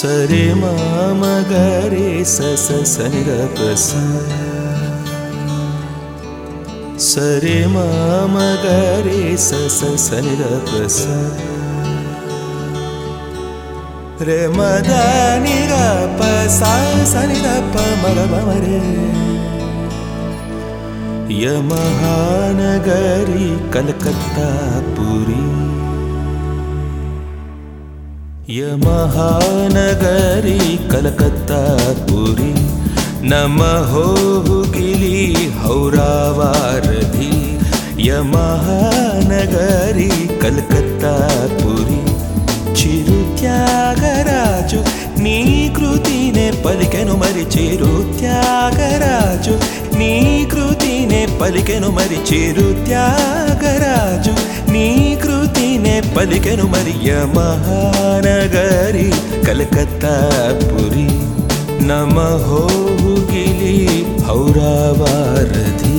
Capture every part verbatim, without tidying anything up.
సరే మామ గరే సస సనిద పస సరే మామ గరే సస సనిద పస రే మద నిర పస సనిద ప మగ మరే యమహానగరి కలకత్తా పురి యమహానగరి కలకత్తా పురి నమః గిలి హౌరావారధి యమహానగరి కలకత్తా పురి చిరు త్యాగరాజు నీ కృతినే పలికెను మరి చిరు త్యాగరాజు నీ కృతినే పలికెను మరి చిరు త్యాగరాజు నీ కృతినే పలికెను మరి యమహానగరి కలకత్తా పురి నమః గిలి హౌరావారధి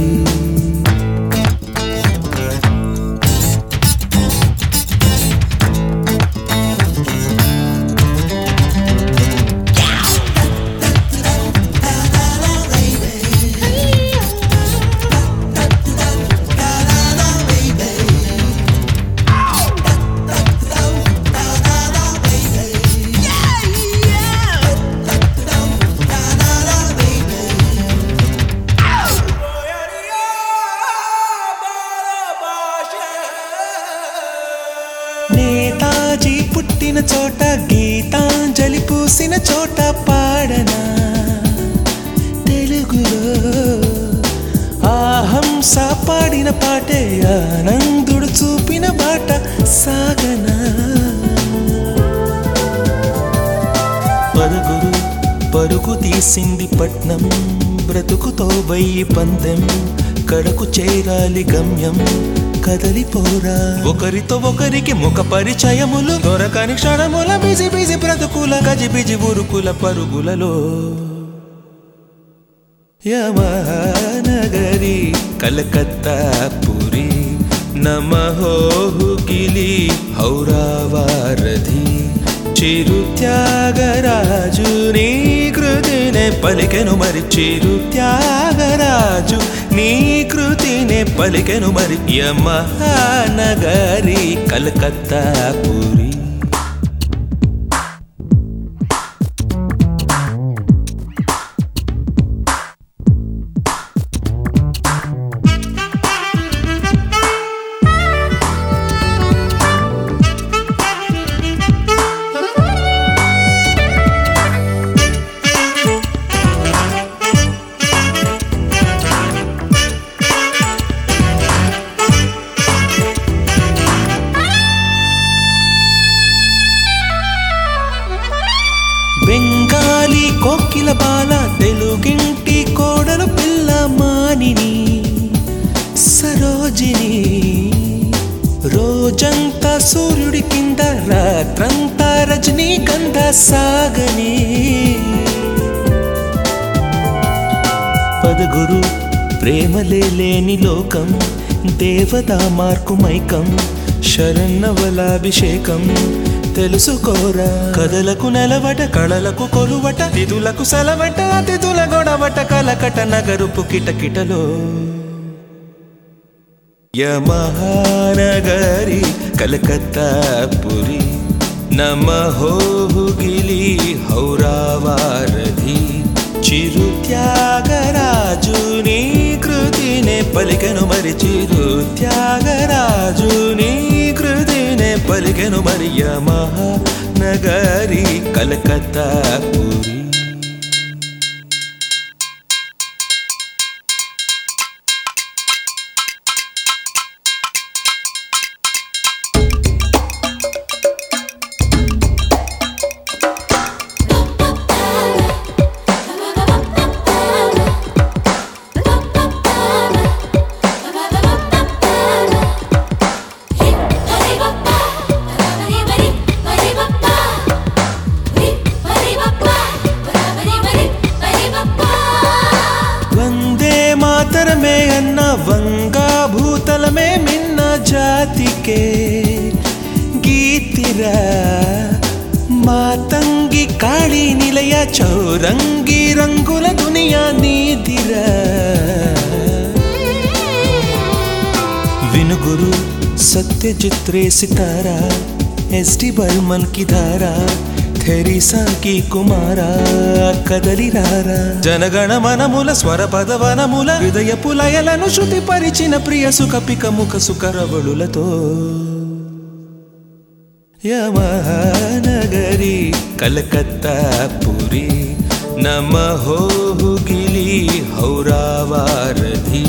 నేతాజీ పుట్టిన చోట గీతాంజలి పూసిన చోట పాడనా తెలుగులో ఆహంస పాడిన పాటే ఆనందుడు చూపిన బాట సాగనా పరుగురు పరుగు తీసింది పట్నం బ్రతుకుతో వెయ్యి పందెం కడకు చేరాలి గమ్యం కదలిపోరా ఒకరితో ఒకరికి ముఖ పరిచయములు దొరకని క్షణముల బిజి బిజి బ్రతుకుల గజిబిజి ఉరుకుల పరుగులలో యమహానగరి కలకత్తా పురి నమః గిలి హౌరావారధి చిరు త్యాగరాజు నీ కృతినే పలికెను మరి చిరు త్యాగరాజు నీ కృతినే పలికెను మరి యమహానగరి కలకత్తా పురి బెంగాలీ కోకిల బాల తెలుగింటి కోడలు పిల్ల మానిని సరోజిని రోజంతా సూర్యుడి కింద రాత్రంతా రజనీగంధ సాగని పదగురు ప్రేమలే లేని లోకం దేవతా మార్కు మైకం శరన్నవలాభిషేకం తెలుసుకోరా కథలకు నెలవట కళలకు కొలువట తిథులకు సెలవట అతిథుల గొడవట కలకట నగరుపు కిటకిటలో యమహానగరి కలకత్తా పురి నమః గిలి హౌరావారధి చిరు త్యాగరాజు నీ కృతినే పలికెను మరి చిరు త్యాగరాజు నీ కృతినే పలికెను మరి యమహానగరి కలకత్తా పురి మాతరమే అన్న వంగా భూతలమే మిన్న జాతికే గీతిరా మాతంగి కా చౌరంగి రంగుల దునియా నీదిరా వినుగురు सत्यजित रे सितारा एस डी बर्मन की धारा थेरिसा की कुमारा कदली रारा जनगण मनमुल स्वर पदवनमुल हृदय पुलयలను శృతి పరిచిన ప్రియ సుఖ పిక ముఖ సుకరవళులతో యమహానగరి కలకత్తా పురి నమః హుగిలి హౌరావారధి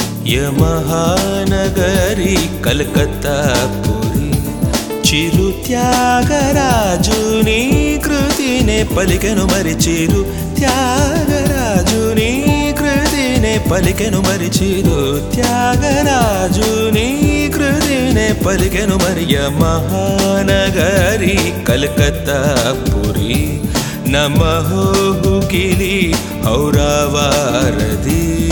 యమహానగరి కలకత్తా పురి చిరు త్యాగరాజుని కృతినే పలికెను మరి చిరు త్యాగరాజుని కృతినే పలికెను మరి చిరు త్యాగరాజుని కృతినే పలికెను మరి యమహానగరి కలకత్తా పురి నమః హుగిలి హౌరావారధి